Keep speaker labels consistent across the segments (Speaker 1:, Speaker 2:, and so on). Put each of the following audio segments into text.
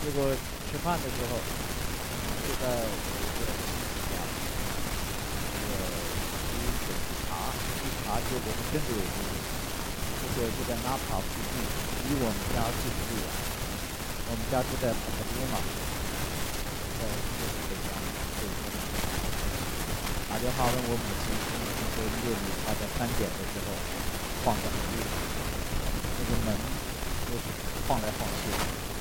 Speaker 1: 结果吃饭的时候就在这个茶，结果真的有这个，这个就在纳帕附近，离我们家最不远。我们家就在帕特多嘛，在就是北疆，打电话问我母亲，说夜里她在3点的时候晃得很厉害，那个门就是晃来晃去。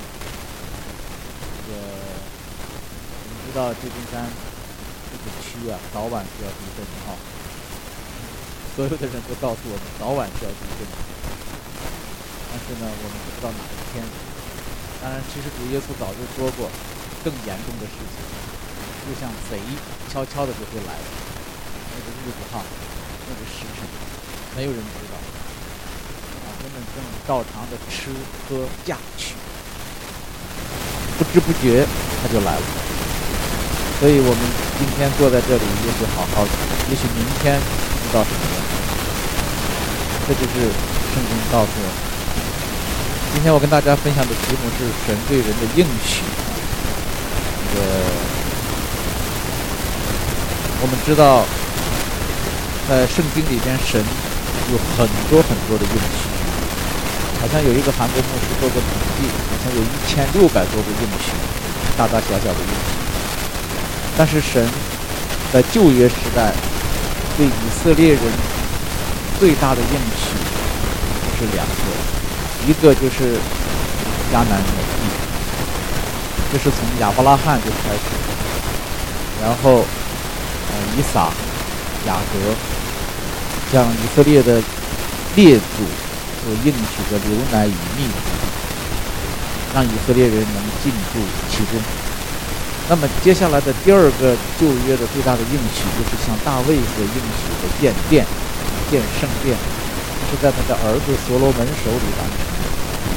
Speaker 1: 这个你知道旧金山这个区啊，早晚需要地震啊。所有的人都告诉我们早晚需要地震，但是呢，我们不知道哪一天。当然，其实主耶稣早就说过，更严重的事情，就像贼悄悄的就会来的那个日子哈，那个时辰，没有人知道人们正照常的吃喝嫁娶，不知不觉他就来了。所以我们今天坐在这里，也许好好的，也许明天不知道什么样。这就是圣经告诉我们。今天我跟大家分享的题目是神对人的应许。我们知道在圣经里边神有很多很多的应许，好像有一个韩国牧师做过统计，好像有1600多个应许，大大小小的应许。但是神在旧约时代对以色列人最大的应许是2个，一个就是迦南美地，这是从亚伯拉罕就开始，然后以撒、雅各向以色列的列祖所应许的流奶与蜜之地，让以色列人能进驻其中。那么接下来的第2个旧约的最大的应许，就是向大卫所应许的建殿、建圣殿，是在他的儿子所罗门手里完成的。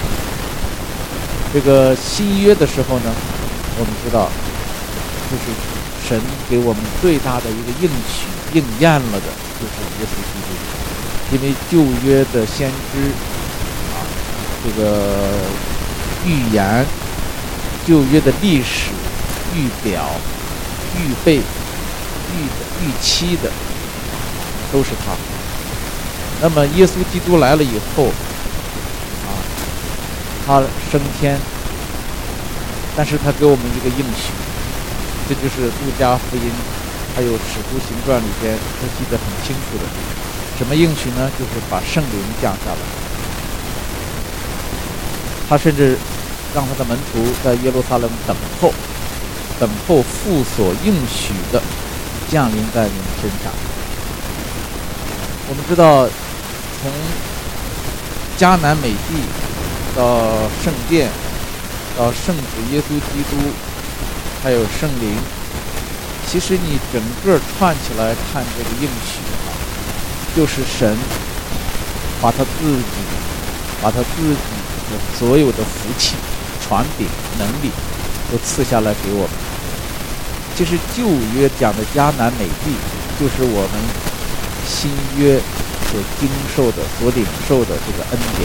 Speaker 1: 这个新约的时候呢，我们知道，就是神给我们最大的一个应许应验了的，就是耶稣基督。因为旧约的先知这个预言、旧约的历史预表、预备、预期的都是他。那么耶稣基督来了以后他升天，但是他给我们一个应许，这就是路加福音还有使徒行传里边都记得很清楚的。什么应许呢？就是把圣灵降下来。他甚至让他的门徒在耶路撒冷等候父所应许的降临在你们身上。我们知道，从迦南美地到圣殿，到圣子耶稣基督，还有圣灵，其实你整个串起来看这个应许就是神把他自己的所有的福气、权柄、能力都赐下来给我们。其实旧约讲的迦南美地，就是我们新约所经受的、所领受的这个恩典。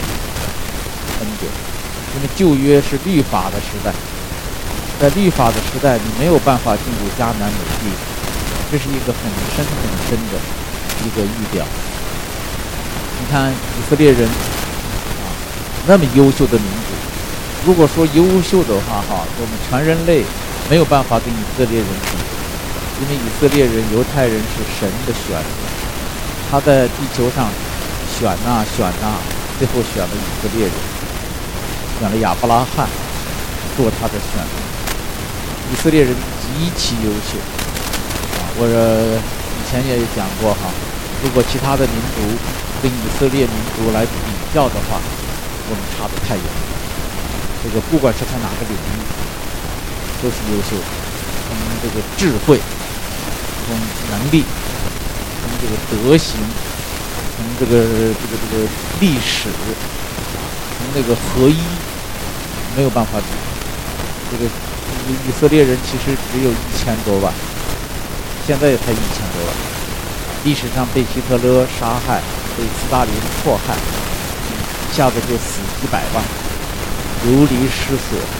Speaker 1: 因为旧约是律法的时代，在律法的时代，你没有办法进入迦南美地，这是一个很深的一个预表。你看以色列人那么优秀的民族，如果说优秀的话我们全人类没有办法跟以色列人比，因为以色列人、犹太人是神的选择，他在地球上选最后选了以色列人，选了亚伯拉罕做他的选择。以色列人极其优秀我以前也讲过如果其他的民族跟以色列民族来比较的话，我们差得太远了。这个不管是在哪个领域都是优秀的，从这个智慧，从能力，从这个德行，从这个历史，从那个合一，没有办法比。这个以色列人其实只有1000多万，现在也才1000多万。历史上被希特勒杀害，被斯大林迫害，一下子就死几百万，流离失所，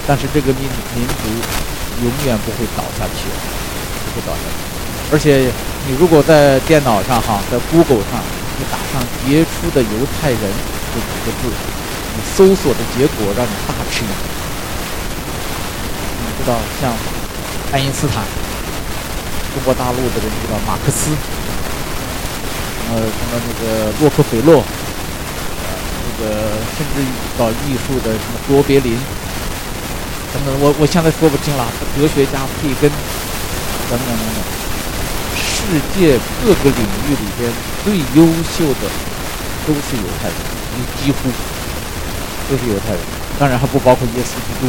Speaker 1: 但是这个民族永远不会倒下去，不会倒下去。而且你如果在电脑上在 Google 上，你打上杰出的犹太人这几个字，你搜索的结果让你大吃一惊。你知道，像爱因斯坦，中国大陆的人知道马克思，什么那个洛克菲勒，这个甚至搞艺术的什么卓别林等等，我现在说不清了。哲学家培根等等等等，世界各个领域里边最优秀的都是犹太人，几乎都是犹太人，当然还不包括耶稣基督。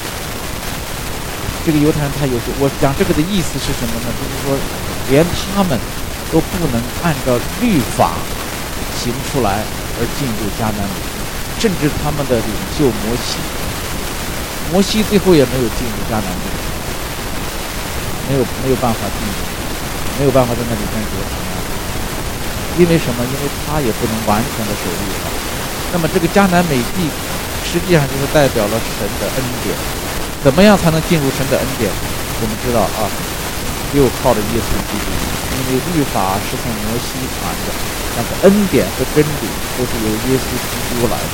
Speaker 1: 这个犹太人太优秀，我讲这个的意思是什么呢？就是说，连他们都不能按照律法行出来而进入迦南美地，甚至他们的领袖摩西最后也没有进入迦南美地，没有办法进入，没有办法在那里边得平安。因为什么？因为他也不能完全的守律法。那么这个迦南美地实际上就是代表了神的恩典。怎么样才能进入神的恩典？我们知道只有靠着耶稣基督，因为律法是从摩西传的，但是恩典和真理都是由耶稣基督来的。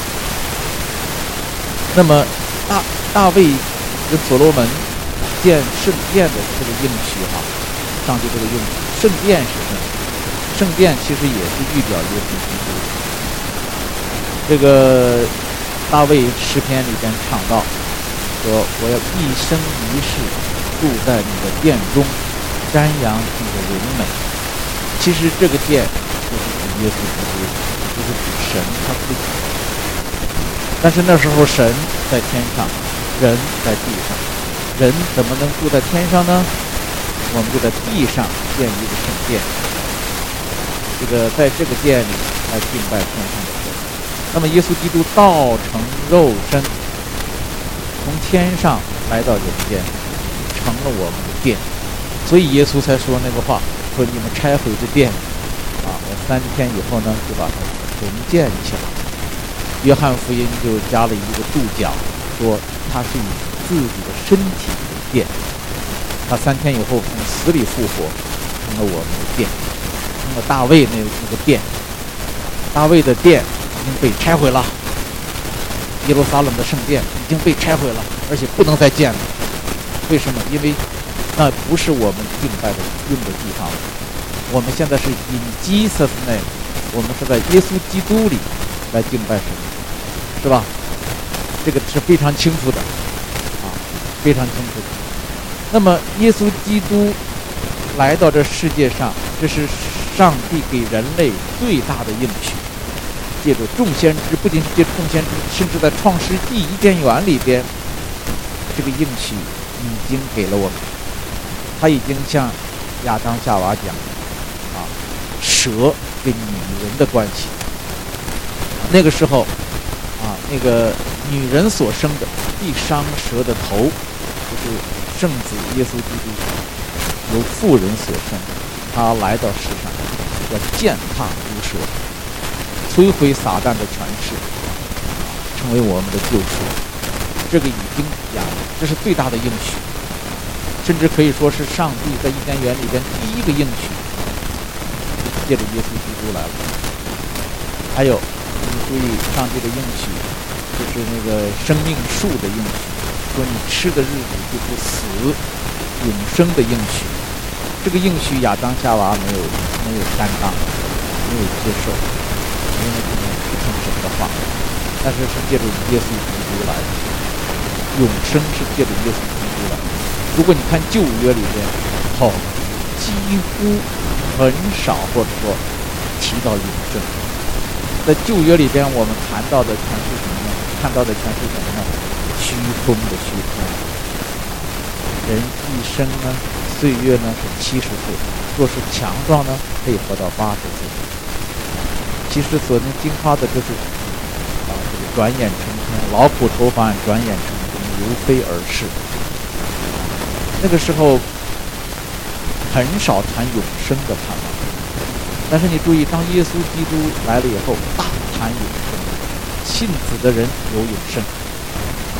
Speaker 1: 那么大卫跟所罗门建圣殿的这个应许上帝这个应许，圣殿是什么？圣殿其实也是预表耶稣基督。这个大卫诗篇里边唱到说，我要一生一世住在你的殿中，瞻仰你的荣美。其实这个殿就是指耶稣基督，就是指神他自己。但是那时候神在天上，人在地上，人怎么能住在天上呢？我们就在地上建一个圣殿，这个在这个殿里来敬拜天上的神。那么耶稣基督道成肉身，从天上来到人间，成了我们的殿，所以耶稣才说那个话，说你们拆毁这殿，我3天以后呢就把它重建起来。约翰福音就加了一个注脚，说他是以自己的身体为殿，他3天以后从死里复活，成了我们的殿，成了大卫那个殿。大卫的殿已经被拆毁了，耶路撒冷的圣殿已经被拆毁了，而且不能再建了。为什么？因为那不是我们敬拜的用的地方了。我们现在是 in Jesus name， 我们是在耶稣基督里来敬拜神，是吧？这个是非常清楚的，非常清楚的。那么耶稣基督来到这世界上，这是上帝给人类最大的应许。借着众先知，不仅是借着众先知，甚至在创世纪伊甸园里边，这个应许已经给了我们。他已经向亚当夏娃讲，蛇跟女人的关系。那个时候，那个女人所生的必伤蛇的头，就是圣子耶稣基督，由妇人所生，他来到世上，要践踏毒蛇，摧毁撒旦的权势，成为我们的救赎。这个已经讲了，这是最大的应许，甚至可以说是上帝在伊甸园里边第一个应许，借着耶稣基督来了。还有，你注意上帝的应许，就是那个生命树的应许，说你吃的日子就不死，永生的应许。这个应许亚当夏娃没有担当，没有接受，因为他们不听神的话。但是借着耶稣基督来的，永生是借着耶稣基督来的。如果你看旧约里边，几乎很少或者说提到永生。在旧约里边，我们谈到的全是什么呢？看到的全是什么呢？虚空的虚空。人一生呢，岁月呢是70岁，若是强壮呢，可以活到80岁。其实所能经发的就是这个转眼成空，劳苦愁烦，转眼成空，如飞而逝。那个时候很少谈永生的盼望。但是你注意，当耶稣基督来了以后，大谈永生，信子的人有永生，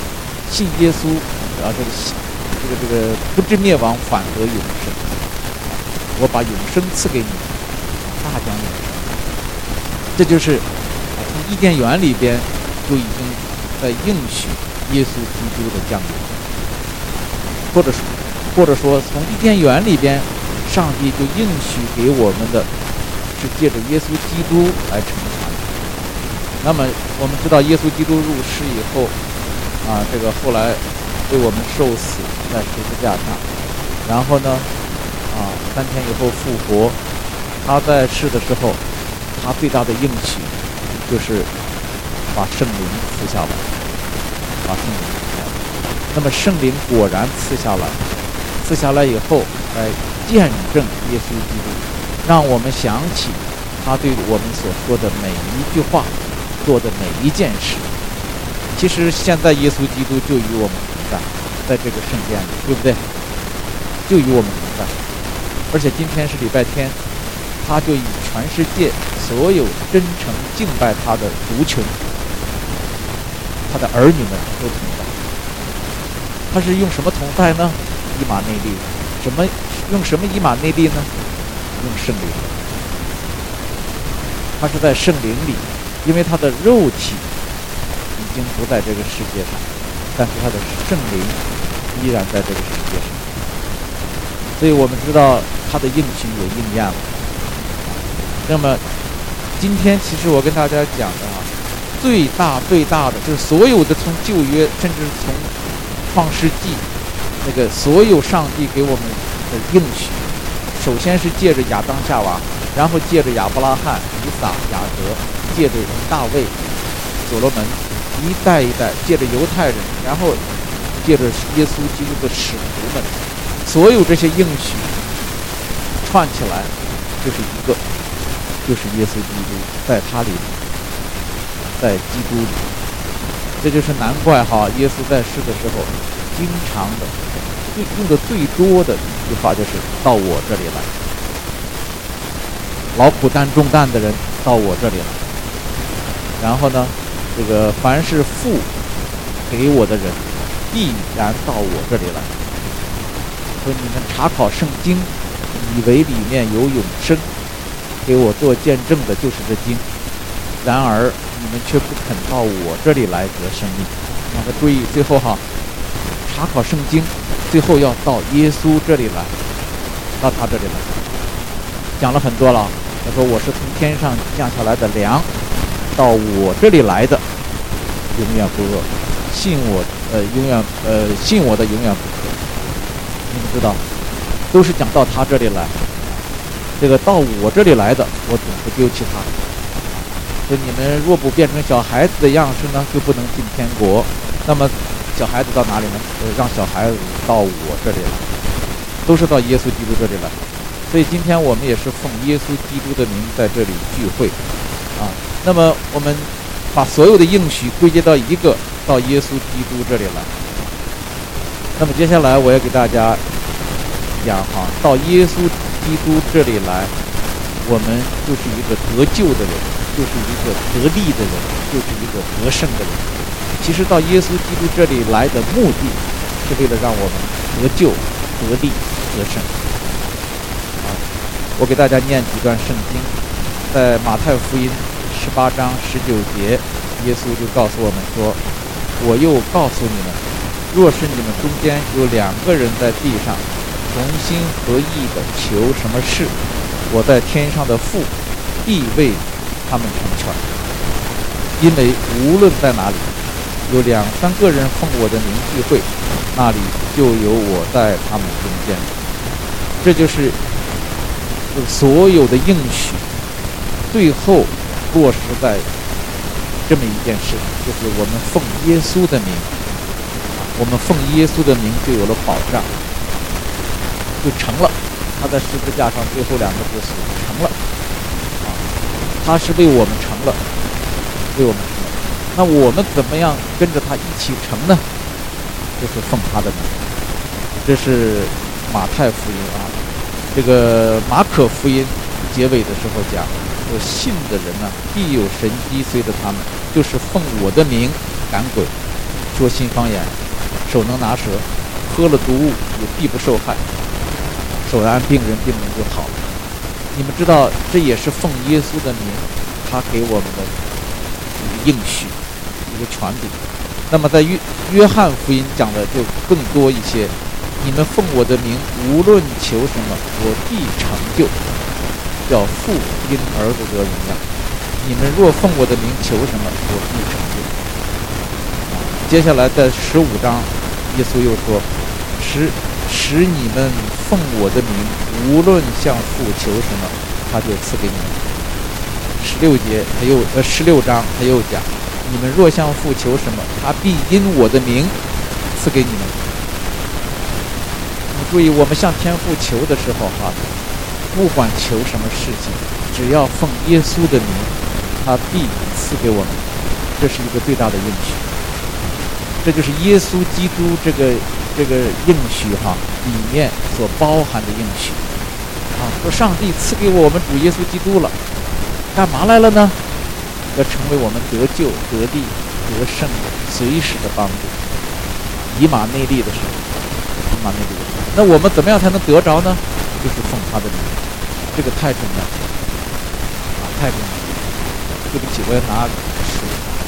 Speaker 1: 信耶稣这个不至灭亡，反得永生。我把永生赐给你，大将永生。这就是从伊甸园里边就已经在应许耶稣基督的降临，或者说从伊甸园里边，上帝就应许给我们的是借着耶稣基督来成全。那么我们知道耶稣基督入世以后这个后来为我们受死在十字架上，然后呢3天以后复活。他在世的时候，他最大的应许就是把圣灵赐下来，那么圣灵果然赐下来以后，来见证耶稣基督，让我们想起他对我们所说的每一句话，做的每一件事。其实现在耶稣基督就与我们同在，在这个圣殿里，对不对？就与我们同在。而且今天是礼拜天，他就与全世界所有真诚敬拜他的族群，他的儿女们都同在。他是用什么同在呢？以马内利。用什么以马内利呢？用圣灵。他是在圣灵里，因为他的肉体已经不在这个世界上，但是他的圣灵依然在这个世界上。所以我们知道他的应许也应验了。那么今天其实我跟大家讲的最大的就是所有的从旧约，甚至从创世纪那个所有上帝给我们的应许，首先是借着亚当夏娃，然后借着亚伯拉罕、以撒、雅各，借着大卫、所罗门，一代一代，借着犹太人，然后借着耶稣基督的使徒们，所有这些应许串起来就是一个，就是耶稣基督，在他里面，在基督里。这就是难怪耶稣在世的时候经常的用的最多的一句话就是到我这里来，劳苦担重担的人到我这里来。然后呢，这个凡是父给我的人必然到我这里来。说你们查考圣经，以为里面有永生，给我做见证的就是这经，然而你们却不肯到我这里来得生命。那么注意最后查考圣经，最后要到耶稣这里来，到他这里来。讲了很多了，他说我是从天上降下来的粮，到我这里来的永远不饿，信我的永远不渴。你们知道，都是讲到他这里来。这个到我这里来的，我总不丢弃他。说你们若不变成小孩子的样式呢，就不能进天国。那么小孩子到哪里呢？让小孩子到我这里来，都是到耶稣基督这里来。所以今天我们也是奉耶稣基督的名在这里聚会那么我们把所有的应许归结到一个，到耶稣基督这里来。那么接下来我要给大家讲到耶稣基督这里来，我们就是一个得救的人，就是一个得力的人，就是一个得胜的人。其实到耶稣基督这里来的目的，是为了让我们得救、得力、得胜。我给大家念几段圣经，在马太福音18章19节，耶稣就告诉我们说：“我又告诉你们，若是你们中间有2个人在地上同心合意的求什么事，我在天上的父必为他们成全。因为无论在哪里有2、3个人奉我的名聚会，那里就有我在他们中间。”这就是所有的应许最后落实在这么一件事，就是我们奉耶稣的名，我们奉耶稣的名就有了保障，就成了。他在十字架上最后2个字死成了他是为我们成了，为我们成了。那我们怎么样跟着他一起成呢？就是奉他的名。这是马太福音这个马可福音结尾的时候讲说，信的人呢必有神迹随着他们，就是奉我的名赶鬼，说新方言， 手能拿蛇，喝了毒物也必不受害，手安病人，病人就好了。你们知道，这也是奉耶稣的名，他给我们的一个应许，一个权柄。那么在约翰福音讲的就更多一些，你们奉我的名无论求什么，我必成就，叫父因儿子得荣耀。你们若奉我的名求什么，我必成就。接下来在15章，耶稣又说，使你们奉我的名无论向父求什么，他就赐给你们。16章他又讲，你们若向父求什么，他必因我的名赐给你们。你注意，我们向天父求的时候不管求什么事情，只要奉耶稣的名，他必赐给我们。这是一个最大的应许，这就是耶稣基督这个应许里面所包含的应许说上帝赐给我们主耶稣基督了，干嘛来了呢？要成为我们得救、得力、得胜随时的帮助。以马内利的时候，那我们怎么样才能得着呢？就是奉他的名，这个太重要太重要。对不起，我要拿水。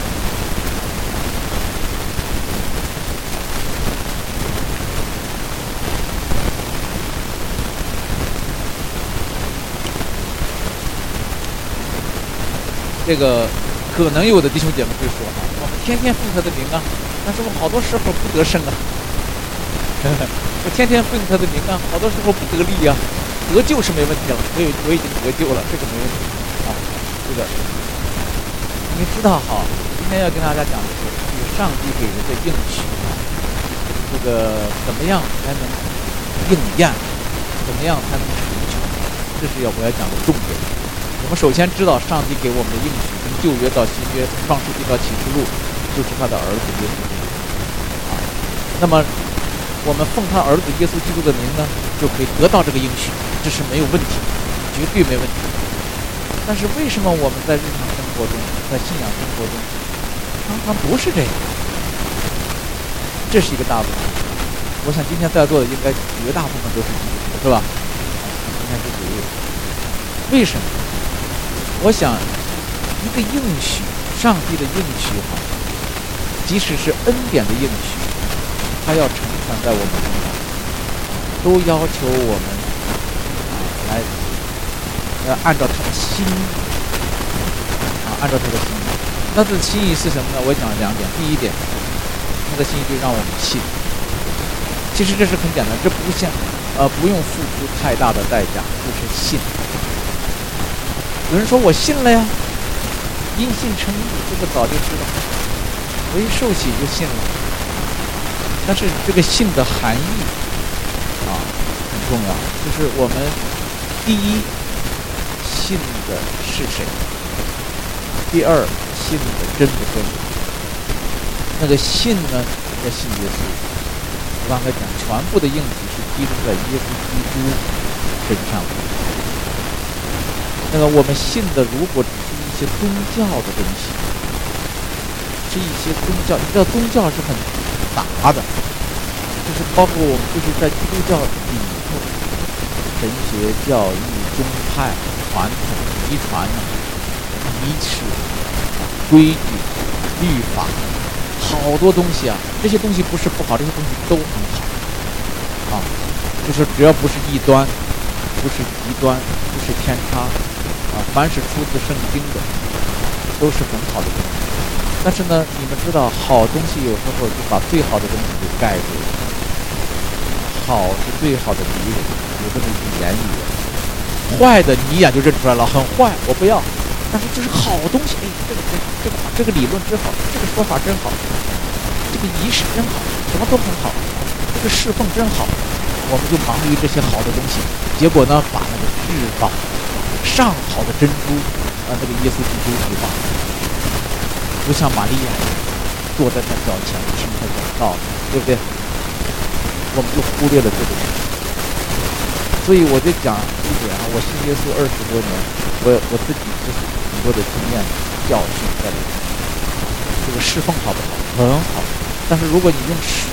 Speaker 1: 这个可能有的弟兄姐妹会说我们天天奉他的名但是我好多时候不得胜我天天奉他的名好多时候不得力得救是没问题了，我已经得救了，这个没问题这个你知道今天要跟大家讲的是上帝给人的应许这个怎么样才能应验，怎么样才能成全，这是我要讲的重点。我们首先知道上帝给我们的应许，从旧约到新约，从创世纪到启示录，就是他的儿子耶稣基督那么我们奉他儿子耶稣基督的名呢，就可以得到这个应许，这是没有问题，绝对没问题。但是为什么我们在日常生活中，在信仰生活中常常不是这样？这是一个大问题。我想今天在座的应该绝大部分都是基督徒，是吧？今天是主日，为什么？我想一个应许，上帝的应许即使是恩典的应许，他要成全在我们身上，都要求我们来按照他的心按照他的心意。那他的心意是什么呢？我讲2点。第一点，他的心意就让我们信。其实这是很简单，这不用付出太大的代价，就是信。有人说我信了呀，因信称义，这个早就知道，我一受洗就信了。但是这个信的含义很重要，就是我们第一信的是谁，第二信的真不真。那个信呢，要信耶稣。我刚才讲，全部的应许是基督在耶稣基督身上的。那个我们信的，如果只是一些宗教的东西，是一些宗教，你知道宗教是很杂的，就是包括我们就是在基督教里头，神学、教义、宗派、传统、遗传仪式、规矩、律法，好多东西这些东西不是不好，这些东西都很好就是只要不是异端，不是极端，不是偏差凡是出自圣经的都是很好的东西。但是呢，你们知道好东西有时候就把最好的东西给盖住了，好是最好的敌人，有这么一句言语，坏的你一眼就认出来了，很坏我不要，但是就是好东西，这个真好，这个理论真好，这个说法真好，这个仪式真好，什么都很好，这个侍奉真好，我们就忙于这些好的东西，结果呢，把那个至宝上好的珍珠那个耶稣基督给忘了，不像玛利亚坐在他脚前听他讲道，对不对？我们就忽略了这个事情。所以我就讲一点我信耶稣20多年，我自己就是很多的经验教训在里面。这个侍奉好不好？很好，但是如果你用侍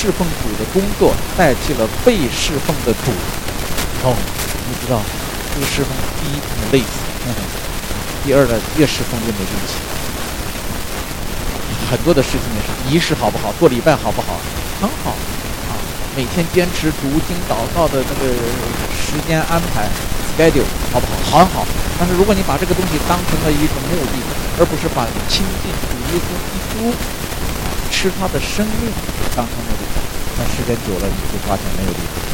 Speaker 1: 侍奉主的工作代替了被侍奉的主。你知道这个侍奉，第一很累死，第二呢越侍奉越没力气。很多的事情也是，仪式好不好，做礼拜好不好，很好啊，每天坚持读经祷告的那个时间安排 schedule 好不好，很好。但是如果你把这个东西当成了一种目的，而不是把亲近主耶稣基督吃他的生命当成目的，那时间久了你会发现没有力量。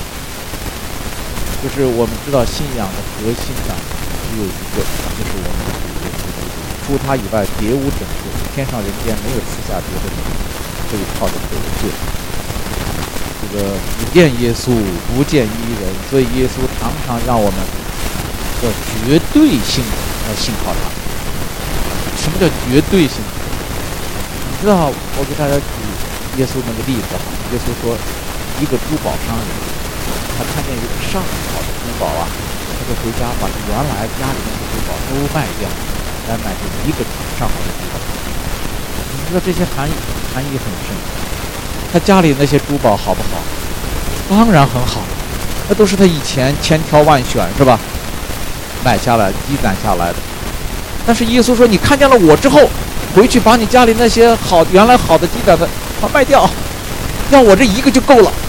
Speaker 1: 就是我们知道信仰的核心呢，只有一个，就是我们的主耶稣基督，除他以外别无拯救，天上人间没有赐下别的拯救，可以靠着得救。这个不见耶稣，不见一人，所以耶稣常常让我们要绝对性要信靠他。什么叫绝对性？你知道，我给大家举耶稣那个例子哈。耶稣说，一个珠宝商人，他看见一个上好的珠宝啊，他就回家把原来家里面的珠宝都卖掉，来买这一个上好的珠宝。你知道这些含义很深。他家里那些珠宝好不好？当然很好，那都是他以前千挑万选是吧？买下来积攒下来的。但是耶稣说，你看见了我之后，回去把你家里那些原来好的积攒的卖掉，要我这一个就够了。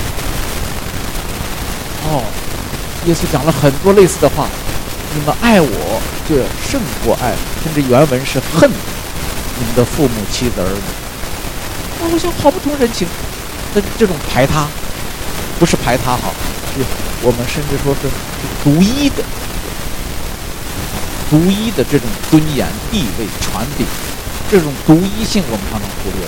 Speaker 1: 耶稣讲了很多类似的话，你们爱我就胜过爱，甚至原文是恨你们的父母妻子儿女。我想好不通人情，这种排他，不是排他好，是我们甚至说是独一的这种尊严、地位、传顶，这种独一性我们常常忽略了。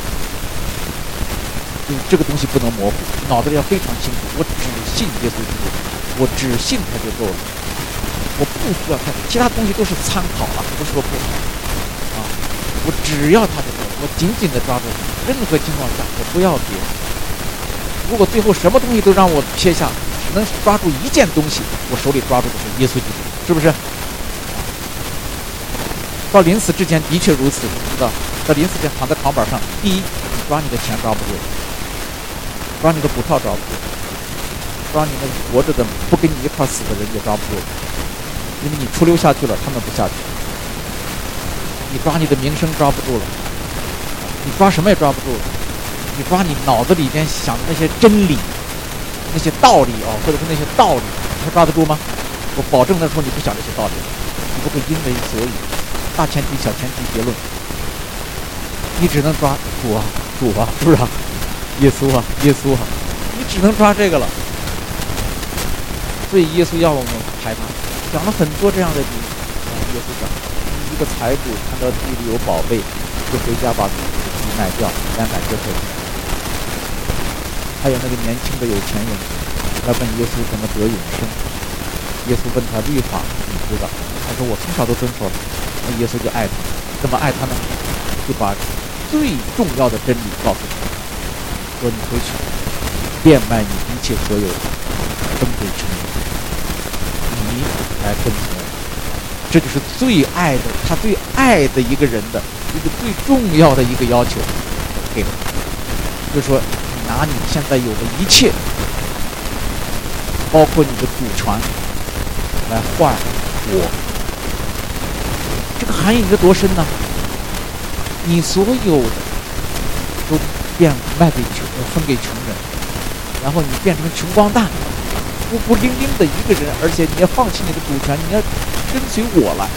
Speaker 1: 这个东西不能模糊，脑子里要非常清楚。我只信耶稣基督，我只信他就够了，我不需要看其他东西，都是参考了，不是说不好啊。我只要他就够了，我紧紧的抓住他，任何情况下我不要别的。如果最后什么东西都让我撇下，只能抓住一件东西，我手里抓住的是耶稣基督，是不是？到临死之前的确如此，你知道，到临死之前躺在床板上，第一，你抓你的钱抓不住，抓你的股票抓不住，抓你那个活着的不跟你一块死的人也抓不住，因为你出溜下去了，他们不下去。你抓你的名声抓不住了，你抓什么也抓不住了。你抓你脑子里边想的那些真理、那些道理或者是那些道理，你抓得住吗？我保证那时候你不想这些道理，你不会因为所以，大前提、小前提、结论，你只能抓主啊，主啊，是不是啊？耶稣啊，耶稣啊，你只能抓这个了。所以耶稣要我们排他，讲了很多这样的理。耶稣讲，一个财主看到地里有宝贝，就回家把地卖掉，来买这块地。还有那个年轻的有钱人，来问耶稣怎么得永生。耶稣问他律法你知道？他说我从小都遵守了。那耶稣就爱他，怎么爱他呢？就把最重要的真理告诉他，说你回去变卖你一切所有的，分给穷人，你来跟从我。这就是最爱的，他最爱的一个人的一个最重要的一个要求给了他，就是说你拿你现在有的一切，包括你的主权，来换我。这个含义你是多深呢？你所有的都卖给分给穷人，然后你变成穷光蛋，孤零零的一个人，而且你要放弃你的主权，你要跟随我来。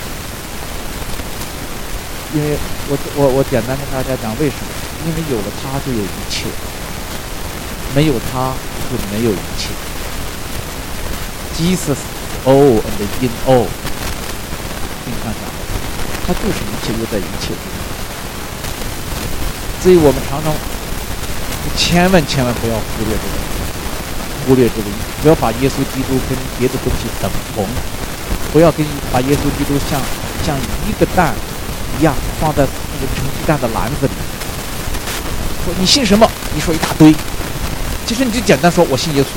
Speaker 1: 因为我简单跟大家讲为什么？因为有了他就有一切，没有他就没有一切。Jesus all and in all， 经常讲的，他就是一切又在一切之中。所以我们常常千万不要忽略这个，不要把耶稣基督跟别的东西等同，不要把耶稣基督像一个蛋一样放在那个盛鸡蛋的篮子里。说你信什么？你说一大堆，其实你就简单说我信耶稣，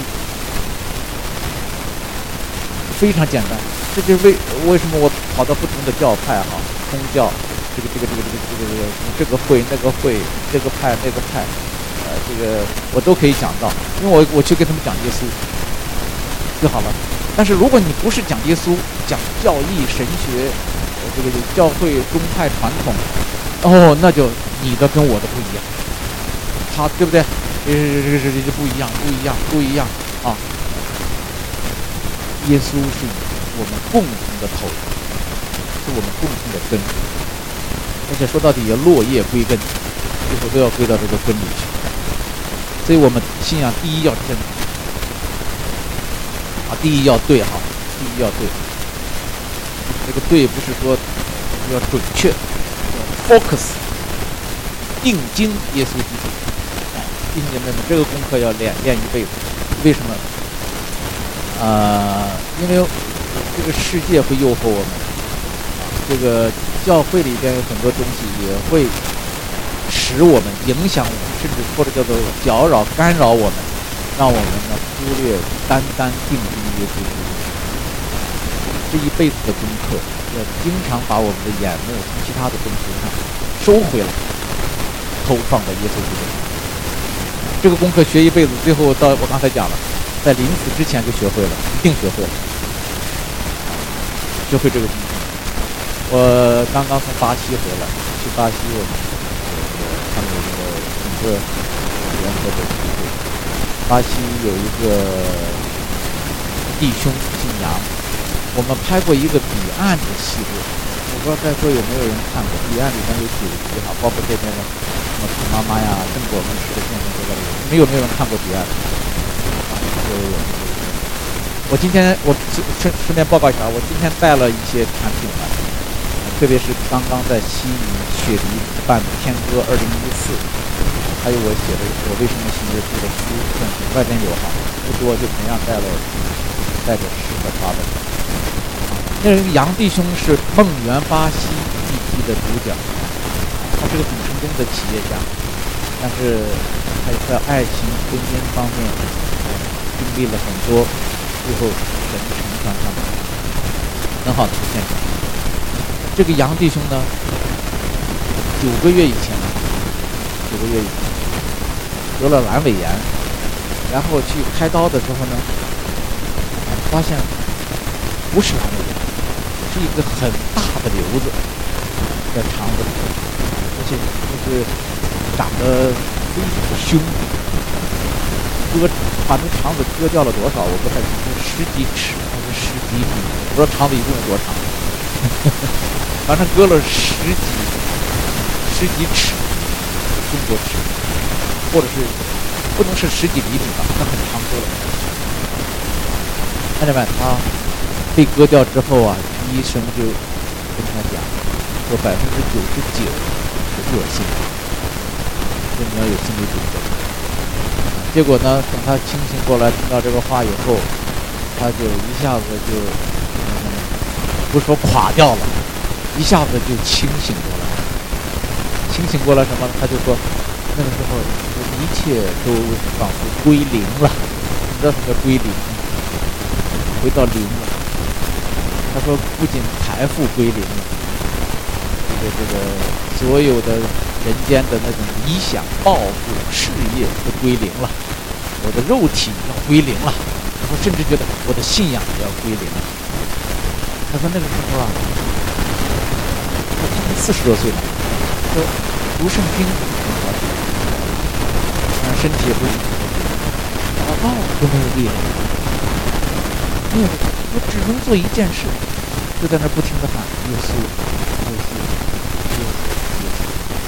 Speaker 1: 非常简单。这就是为什么我跑到不同的教派宗教，这个会那个会，这个派那个派， 这个我都可以讲到，因为我去跟他们讲耶稣就好了。但是如果你不是讲耶稣，讲教义、神学，这个教会宗派传统，哦，那就你的跟我的不一样，他对不对？这不一样啊！耶稣是我们共同的头，是我们共同的根，而且说到底要落叶归根，最后都要归到这个根里去。所以我们信仰第一要真啊，第一要对哈，第一要对。这个对不是说要准确，要 focus， 定睛耶稣基督。弟兄姐妹们，这个功课要练一辈子。为什么？因为这个世界会诱惑我们，这个教会里边有很多东西也会使我们影响我们，甚至或者叫做搅扰、干扰我们，让我们呢忽略单定睛耶稣基督。这一辈子的功课，要经常把我们的眼目从其他的东西上收回来，投放在耶稣基督上。这个功课学一辈子，最后到我刚才讲了，在临死之前就学会了，一定学会了，学会这个功课。我刚刚从巴西回来，去巴西我们他们有一个整个联合的聚会，巴西有一个弟兄姓杨，我们拍过一个彼岸的系列，我不知道在座有没有人看过。彼岸里面有9集哈，包括这边的什么楚妈妈呀、郑果牧师的见证都在里面。没有人看过彼岸？有。我今天顺便报告一下，我今天带了一些产品来，特别是刚刚在悉尼雪梨办的天歌2014，还有我写的我为什么信耶稣的书，算是外边有哈，不多就同样带着诗和发本。那个杨弟兄是梦圆巴西地区的主讲，他是个很成功的企业家，但是他在爱情婚姻方面经历了很多，最后神成全他们，很好的现象。这个杨弟兄呢，9个月以前得了阑尾炎，然后去开刀的时候呢，发现不是阑尾炎，是一个很大的瘤子在肠子里，而且就是长得非常的凶，把那肠子割掉了多少我不太清楚，10几尺还是10几米，我不知道肠子一共有多长，反正割了十几尺中国尺，或者是不能是10几厘米吧，那很长割了。看见没？他被割掉之后啊，医生就跟他讲说99%是恶性，说你要有心理准备。结果呢，等他清醒过来，听到这个话以后，他就一下子就不是说垮掉了，一下子就清醒过来。清醒过来什么？他就说那个时候一切都仿佛归零了。你知道什么叫归零吗？回到零了。他说不仅财富归零了，这个所有的人间的那种理想、抱负、事业都归零了，我的肉体要归零了。他说甚至觉得我的信仰也要归零了。他说那个时候啊，他才40多岁了，说读圣经身体也不行，祷告都没有力量，没有，我只能做一件事，就在那不停地喊耶稣，耶稣，耶稣，耶稣。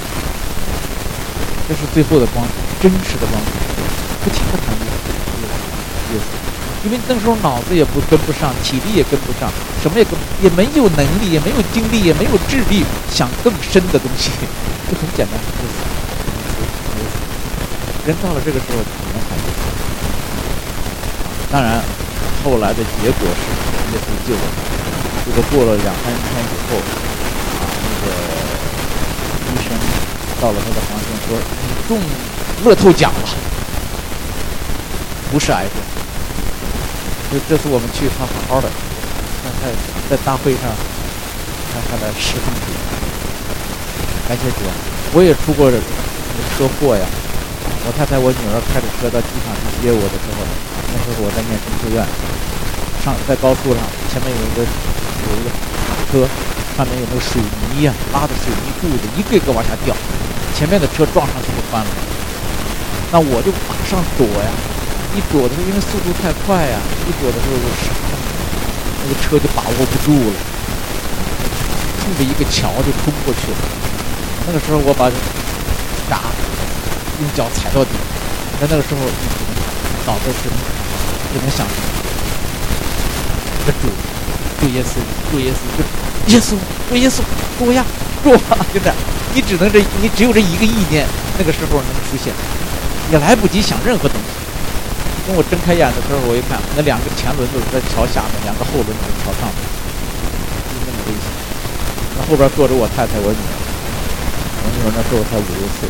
Speaker 1: 这是最后的光景，真实的光景，不停地喊耶稣，耶稣，耶稣。因为那时候脑子也跟不上，体力也跟不上，什么也没有能力，也没有精力，也没有智力想更深的东西，就很简单，耶稣，耶稣。人到了这个时候只能喊耶稣。当然，后来的结果是耶稣救了他。这个过了2、3天以后，那个医生到了那个房间说：“你中乐透奖了，不是癌症。”这次我们去他好好的，在大会上他来释放出来，感谢主啊！我也出过车祸呀， 我太太我女儿开着车到机场去接我的时候，那时候我在念神学院，在高速上，前面有一个卡车，上面有那个水泥呀，拉的水泥柱子一个一个往下掉，前面的车撞上去就翻了。那我就马上躲呀，一躲的时候因为速度太快呀，一躲的时候就傻了，那个车就把握不住了，冲着一个桥就冲过去了。那个时候我把闸用脚踩到底，在那个时候脑子只能想着主耶稣，主耶稣，就耶稣，主耶稣，主呀，主啊，就这样，你只有这一个意念，那个时候能出现，也来不及想任何东西。等我睁开眼的时候，我一看，那两个前轮子在桥下面，两个后轮子在桥上面，就那么危险。那后边坐着我太太，我女儿，那时候才5、6岁。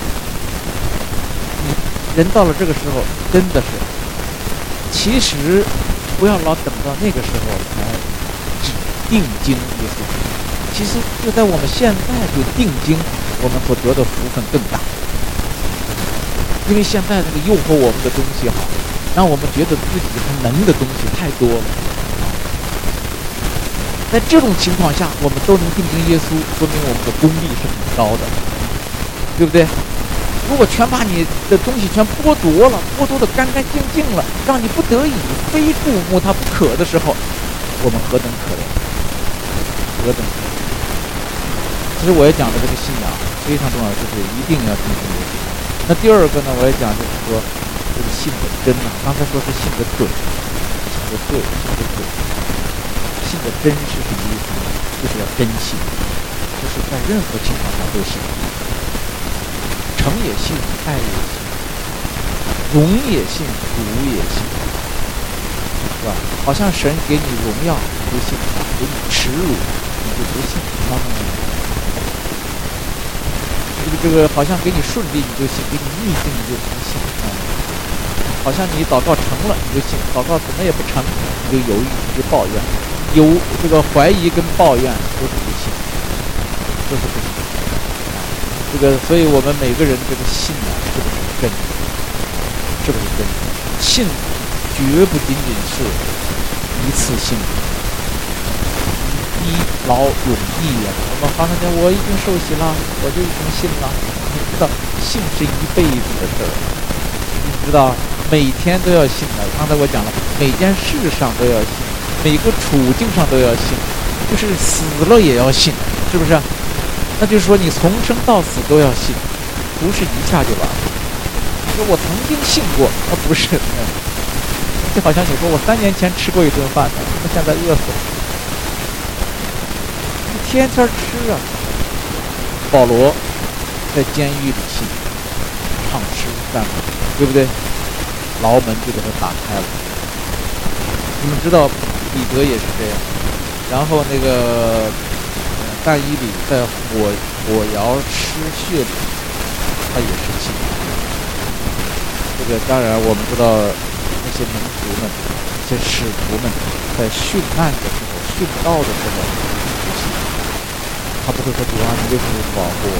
Speaker 1: 人到了这个时候，真的是，其实不要老等到那个时候才定睛耶稣，其实就在我们现在就定睛，我们所得的福分更大。因为现在这个诱惑我们的东西好，让我们觉得自己还能的东西太多了。在这种情况下，我们都能定睛耶稣，说明我们的功力是很高的，对不对？如果全把你的东西全剥夺了，剥夺的干干净净了，让你不得已非注目它不可的时候，我们何等可怜，何等可怜！其实我也讲的这个信仰非常重要，就是一定要定睛耶稣。那第二个呢，我也讲就是说，这个信的真啊，刚才说是信的准，信的对，信的准，信的真是什么意思呢？就是要真信，就是在任何情况下都信。成也信，败也信，荣也信，辱也信，是吧？好像神给你荣耀，你就信；给你耻辱，你就不信。这个好像给你顺利，你就信；给你逆境，你就不信。好像你祷告成了，你就信；祷告怎么也不成，你就犹豫，你就抱怨。有这个怀疑跟抱怨都是不信，都是不信。这个，所以我们每个人这个信啊，是不是真？是不是真？信绝不仅仅是一次性的，一劳永逸呀。我们常常讲，我已经受洗了，我就已经信了。你知道，信是一辈子的事儿，你知道，每天都要信的。刚才我讲了，每件事上都要信，每个处境上都要信，就是死了也要信，是不是？那就是说，你从生到死都要信，不是一下就完了。你说我曾经信过，不是，就好像你说我3年前吃过一顿饭呢，我现在饿死了，你天天吃啊。保罗在监狱里信，唱诗赞美，对不对？牢门就给他打开了。你们知道彼得也是这样，然后那个但以理在火窑失血里，他也是信。这个当然我们知道，那些门徒们、那些使徒们在殉难的时候、殉道的时候不信，他不会说主啊，你为什么不保护我？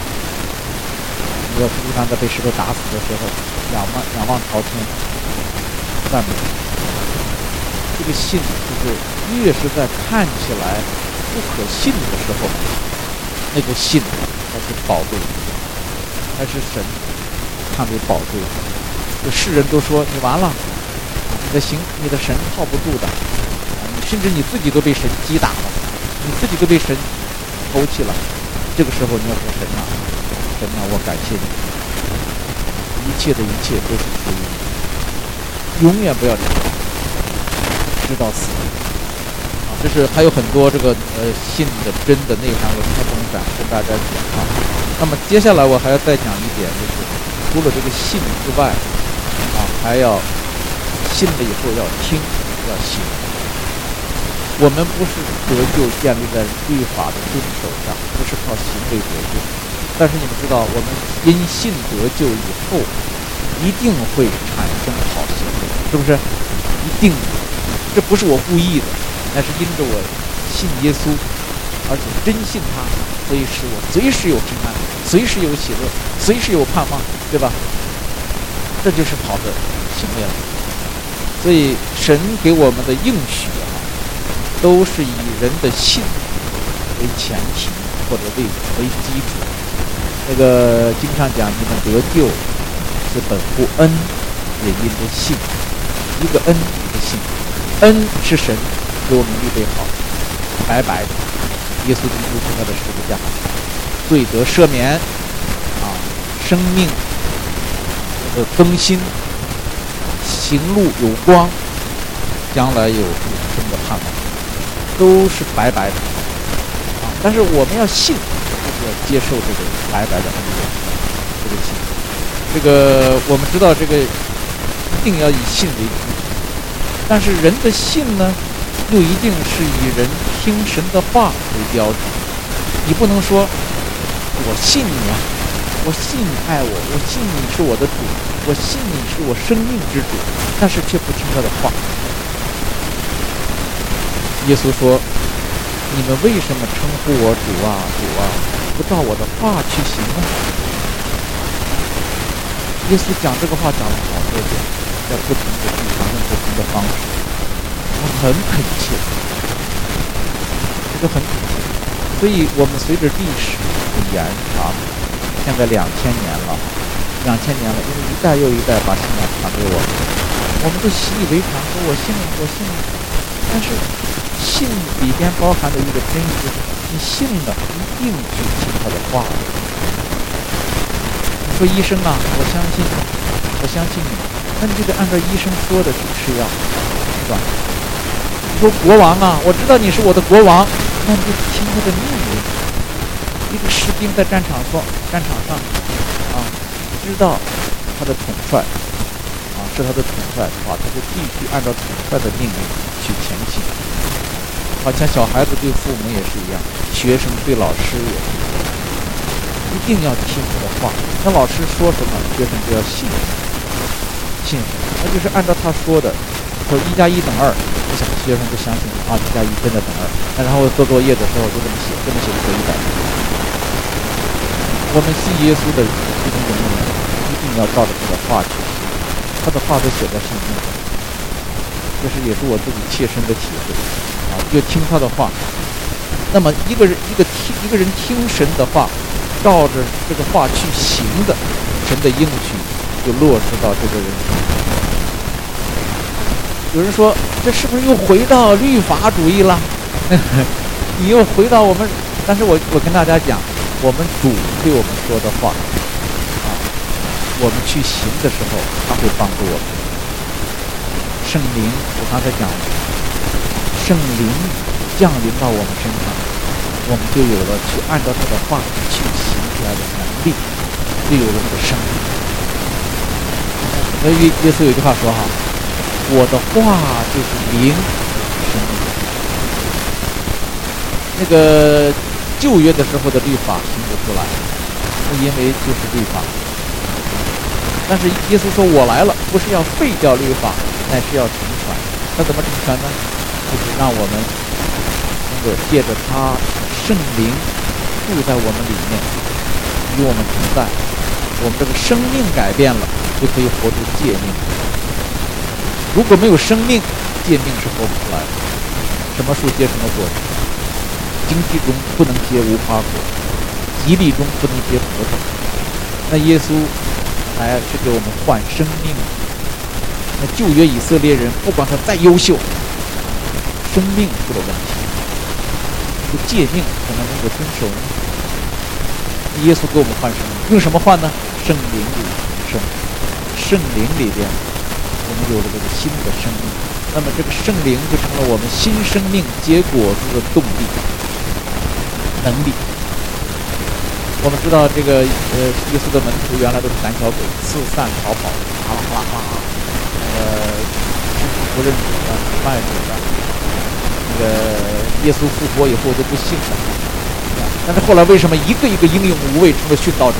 Speaker 1: 你要朱三在被石头打死的时候，仰望朝天，赞美。这个信就是越是在看起来不可信的时候，那个信才是宝贵，才是神看为宝贵的。这世人都说你完了，你的神靠不住的，甚至你自己都被神击打了，你自己都被神抛弃了。这个时候你要说神啊，神啊，我感谢你，一切的一切都是属于你，永远不要离开，直到死。这是还有很多这个信的真的内涵，我今天不能展跟大家讲啊。那么接下来我还要再讲一点，就是除了这个信之外，还要信了以后要听，要行。我们不是得救建立在律法的遵守上，不是靠行为得救。但是你们知道，我们因信得救以后，一定会产生好行为，是不是？一定，这不是我故意的。那是因着我信耶稣，而且真信他，所以使我随时有平安，随时有喜乐，随时有盼望，对吧？ 这就是好的行为了。所以神给我们的应许都是以人的信为前提或者为基础。那个经上讲，你们得救是本乎恩，也因着信。一个恩，一个信。恩是神给我们预备好，白白的。耶稣基督他的十字架，罪得赦免生命更新，行路有光，将来有永生的盼望，都是白白的但是我们要信，就是要接受这个白白的恩典，这个信。这个我们知道，这个一定要以信为基础，但是人的信呢，又一定是以人听神的话为标准。你不能说我信你啊，我信你爱我，我信你是我的主，我信你是我生命之主，但是却不听他的话。耶稣说，你们为什么称呼我主啊主啊，不照我的话去行呢？耶稣讲这个话讲了好多遍，在不同的地方用不同的方式，他很恳切，这个很恳切。所以我们随着历史的延长，现在2000年了，2000年了，因为一代又一代把信仰传给我们，我们都习以为常，说我信了，我信了。但是信里边包含的一个真实，你信了一定去听他的话。你说医生啊，我相信你，那你就得按照医生说的去吃药，是吧？你说国王啊，我知道你是我的国王，那你就听他的命令。一个士兵在战场上知道他的统帅是他的统帅的话，他就必须按照统帅的命令去前行。好像小孩子对父母也是一样，学生对老师也是一样，一定要听他的话。那老师说什么，学生就要信什么，那就是按照他说的。说1+1等2，学生就相信1+1真的等2。然后做作业的时候就这么写就可以100分。我们信耶稣的这种人一定要照着他的话去行，他的话都写在圣经上，这是也是我自己切身的体会就听他的话。那么一个人听神的话，照着这个话去行的，神的应许就落实到这个人身上。有人说，这是不是又回到律法主义了？你又回到我们，但是我跟大家讲，我们主对我们说的话我们去行的时候，他会帮助我们。圣灵，我刚才讲了，圣灵降临到我们身上，我们就有了去按照他的话去行出来的能力，就有了那个生命。所以耶稣有句话说我的话就是灵，生命。那个旧约的时候的律法行不出来，因为就是律法。但是耶稣说，我来了，不是要废掉律法，乃是要成全。那怎么成全呢？就是让我们能够借着他圣灵住在我们里面，与我们同在，我们这个生命改变了，就可以活出诫命。如果没有生命，诫命是活不出来的。什么树结什么果子，荆棘中不能结无花果，蒺藜中不能结葡萄。那耶稣来是给我们换生命。那旧约以色列人不管他再优秀，生命出了问题，这诫命可能能够遵守呢？耶稣给我们换生命，用什么换呢？圣灵里生，圣灵里边我们有了这个新的生命，那么这个圣灵就成了我们新生命结果子的动力、能力。我们知道这个耶稣的门徒原来都是胆小鬼，四散逃跑，哗啦哗啦哗啦，不认主的、卖主的，耶稣复活以后都不信了。但是后来为什么一个一个英勇无畏成了殉道者？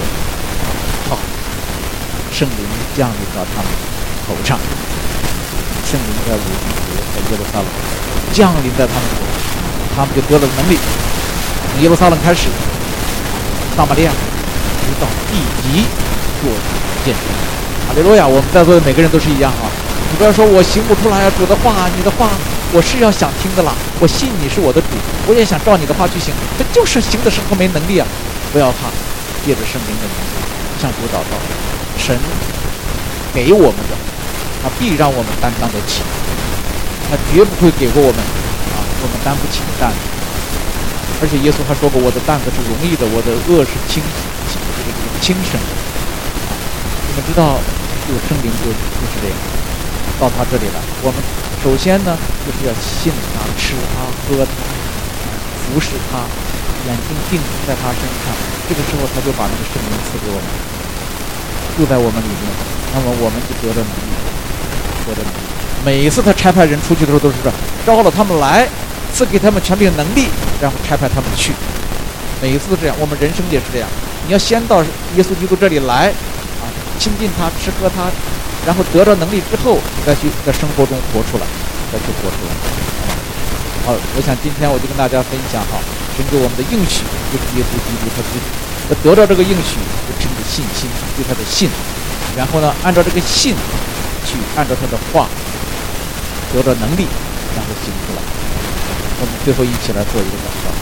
Speaker 1: 圣灵降临到他们头上，圣灵在五旬节在耶路撒冷降临在他们头上，他们就得了能力。从耶路撒冷开始，撒玛利亚直到地极做见证。 哈利路亚！我们在座的每个人都是一样啊！你不要说我行不出来啊，主的话，你的话我是要想听的啦，我信你是我的主，我也想照你的话去行，这就是行的时候没能力啊！不要怕，借着圣灵的名向主祷告，神给我们的，他必让我们担当得起，他绝不会给过我们我们担不起的担子。而且耶稣还说过，我的担子是容易的，我的恶是轻省的。你们知道，有圣灵就是这样，到他这里来，我们首先呢就是要信他、吃他、喝他、服侍他，眼睛定在他身上。这个时候他就把那个圣灵赐给我们，就在我们里面，那么我们就得了能力，得了能力。每一次他差派人出去的时候都是这，招了他们来，赐给他们权柄能力，然后差派他们去。每一次都这样，我们人生也是这样。你要先到耶稣基督这里来亲近他，吃喝他，然后得到能力之后，你再去在生活中活出来，再去活出来。好，我想今天我就跟大家分享神给我们的应许，就是耶稣基督他自己。得到这个应许，就凭着信心，对他的信，然后呢，按照这个信去按照他的话得到能力，然后行出来。我们最后一起来做一个祷告。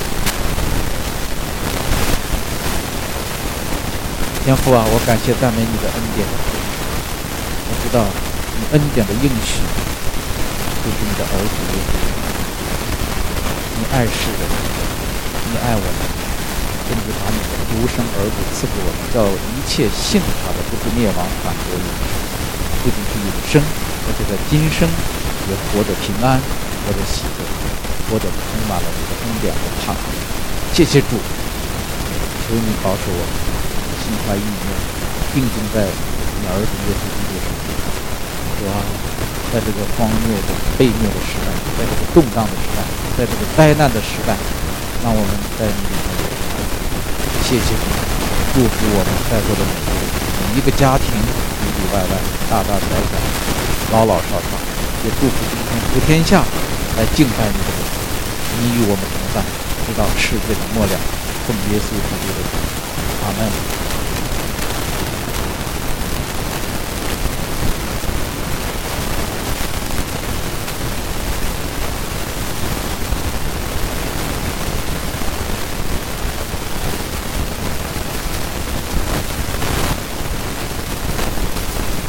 Speaker 1: 天父啊，我感谢赞美你的恩典。我知道你恩典的应许就是你的儿子耶稣。你爱世人，你爱我们，甚至把你的独生儿子赐给我们，叫一切信他的不是灭亡，反得永生。不仅是永生，而且在今生也活得平安，活得喜乐，活得充满了你的恩典和盼望。谢谢主，求你保守我们心怀意念定睛在你儿子耶稣基督上。主啊，在这个荒谬的悖逆的时代，在这个动荡的时代，在这个灾难的时代，让我们在你里面有平安。谢谢你，祝福我们在座的每一个家庭，里里外外，大大小小，老老少少，也祝福今天普天下来敬拜你的人，你与我们同在，直到世界的末了。奉耶稣基督的名，阿门。